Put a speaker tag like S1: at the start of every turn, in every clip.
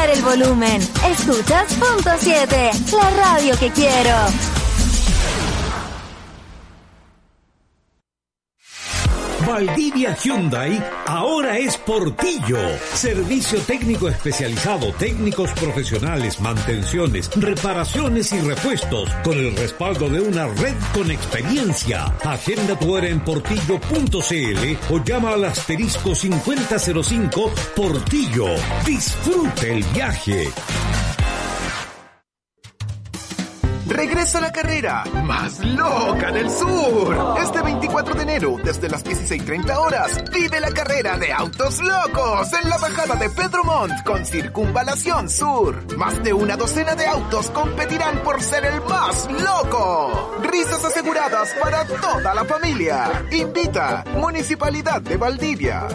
S1: bajar el volumen. Escuchas Punto 7, la radio que quiero.
S2: Valdivia Hyundai ahora es Portillo. Servicio técnico especializado, técnicos profesionales, mantenciones, reparaciones y repuestos, con el respaldo de una red con experiencia. Agenda tu hora en portillo.cl o llama al asterisco 5005 Portillo. Disfrute el viaje.
S3: Regresa la carrera más loca del sur. Este 24 de enero, desde las 16:30 horas, vive la carrera de autos locos en la bajada de Pedro Montt con Circunvalación Sur. Más de una docena de autos competirán por ser el más loco. Risas aseguradas para toda la familia. Invita Municipalidad de Valdivia.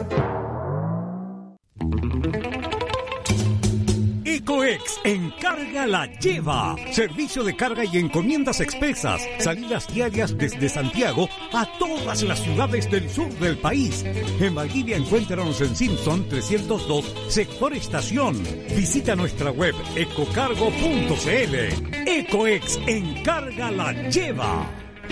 S2: Ecoex Encarga la Lleva. Servicio de carga y encomiendas expresas. Salidas diarias desde Santiago a todas las ciudades del sur del país. En Valdivia encuéntranos en Simpson 302, sector estación. Visita nuestra web ecocargo.cl. Ecoex Encarga la Lleva.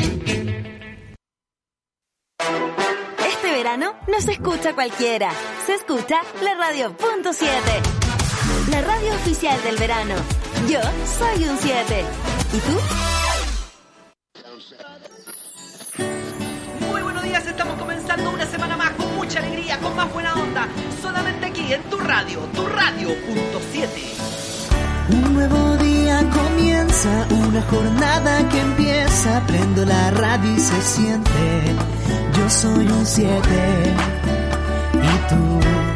S1: Este verano no se escucha cualquiera. Se escucha la radio Punto 7. La radio oficial del verano. Yo soy un 7. ¿Y tú?
S4: Muy buenos días, estamos comenzando una semana más con mucha alegría, con más buena onda. Solamente aquí en tu radio Punto 7.
S5: Un nuevo día comienza, una jornada que empieza. Prendo la radio y se siente. Yo soy un 7. ¿Y tú?